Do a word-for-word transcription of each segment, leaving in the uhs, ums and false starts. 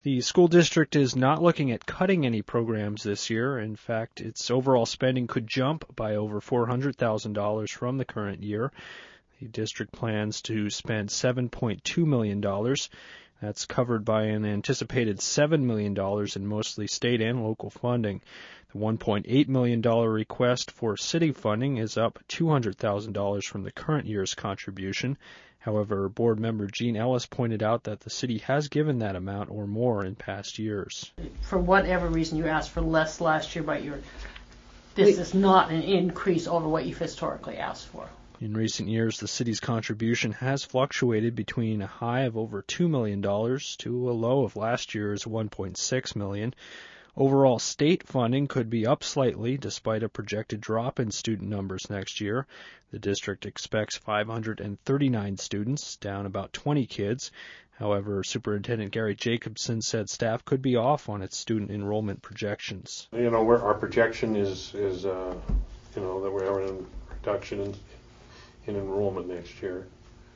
The school district is not looking at cutting any programs this year. In fact, its overall spending could jump by over four hundred thousand dollars from the current year. The district plans to spend seven point two million dollars. That's covered by an anticipated seven million dollars in mostly state and local funding. The one point eight million dollars request for city funding is up two hundred thousand dollars from the current year's contribution. However, board member Gene Ellis pointed out that the city has given that amount or more in past years. For whatever reason, you asked for less last year, but you're, this is not an increase over what you've historically asked for. In recent years, the city's contribution has fluctuated between a high of over two million dollars to a low of last year's one point six million dollars. Overall state funding could be up slightly despite a projected drop in student numbers next year. The district expects five hundred thirty-nine students, down about twenty kids. However, Superintendent Gary Jacobson said staff could be off on its student enrollment projections. You know, we're, our projection is, is uh, you know, that we're having a reduction in, in enrollment next year.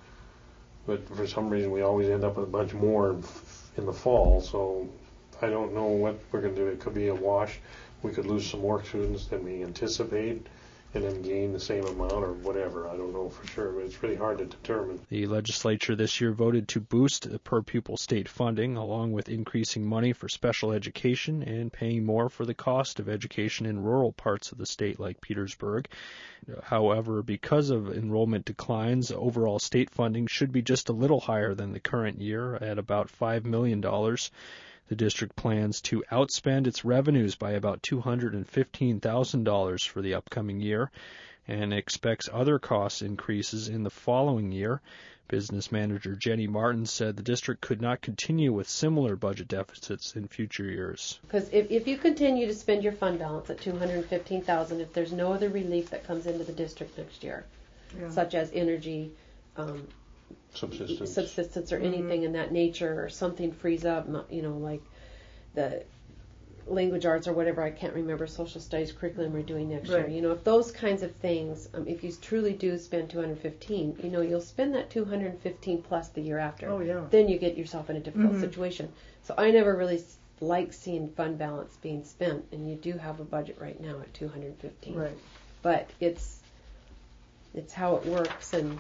But for some reason, we always end up with a bunch more in, in the fall, so I don't know what we're going to do. It could be a wash. We could lose some more students than we anticipate and then gain the same amount or whatever. I don't know for sure, but it's really hard to determine. The legislature this year voted to boost per-pupil state funding, along with increasing money for special education and paying more for the cost of education in rural parts of the state like Petersburg. However, because of enrollment declines, overall state funding should be just a little higher than the current year at about five million dollars. The district plans to outspend its revenues by about two hundred fifteen thousand dollars for the upcoming year and expects other cost increases in the following year. Business manager Jenny Martin said the district could not continue with similar budget deficits in future years. Because if, if you continue to spend your fund balance at two hundred fifteen thousand dollars, if there's no other relief that comes into the district next year, yeah. such as energy, um, subsistence, subsistence or mm-hmm. anything in that nature, or something frees up, you know, like the language arts or whatever, I can't remember, social studies curriculum we're doing next right. year. You know, if those kinds of things, um, if you truly do spend two hundred fifteen, you know, you'll spend that two hundred fifteen plus the year after. Oh, yeah. Then you get yourself in a difficult mm-hmm. situation. So I never really like seeing fund balance being spent, and you do have a budget right now at two hundred fifteen. Right. But it's it's how it works, and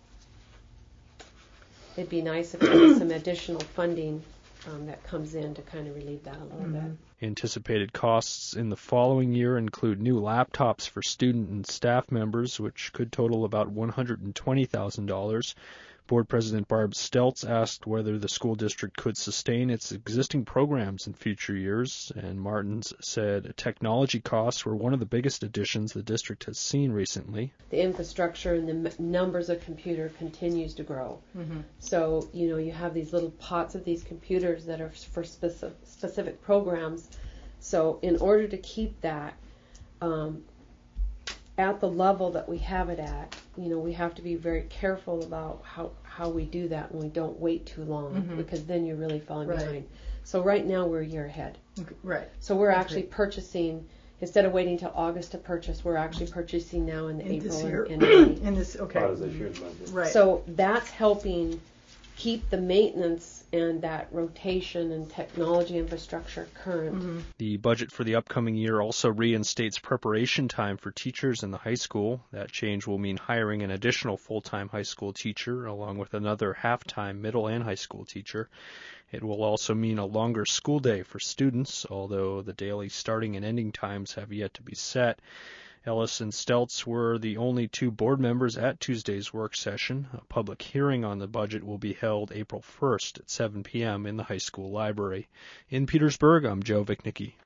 it'd be nice if there was some additional funding um, that comes in to kind of relieve that a little mm-hmm. bit. Anticipated costs in the following year include new laptops for student and staff members, which could total about one hundred twenty thousand dollars. Board President Barb Stelz asked whether the school district could sustain its existing programs in future years, and Martins said technology costs were one of the biggest additions the district has seen recently. The infrastructure and the m- numbers of computer continues to grow. Mm-hmm. So, you know, you have these little pots of these computers that are for specific, specific programs. So in order to keep that um, at the level that we have it at, you know, we have to be very careful about how, how we do that, and we don't wait too long mm-hmm. because then you're really falling right. behind. So right now we're a year ahead. Okay. Right. So we're That's actually right. purchasing, instead of waiting till August to purchase, we're actually purchasing now in, in April this year. and May. in this, okay. Part of this year's budget. Right. So that's helping keep the maintenance and that rotation and technology infrastructure current. Mm-hmm. The budget for the upcoming year also reinstates preparation time for teachers in the high school. That change will mean hiring an additional full-time high school teacher along with another half-time middle and high school teacher. It will also mean a longer school day for students, although the daily starting and ending times have yet to be set. Ellis and Stelz were the only two board members at Tuesday's work session. A public hearing on the budget will be held April first at seven p.m. in the high school library. In Petersburg, I'm Joe Vichnicki.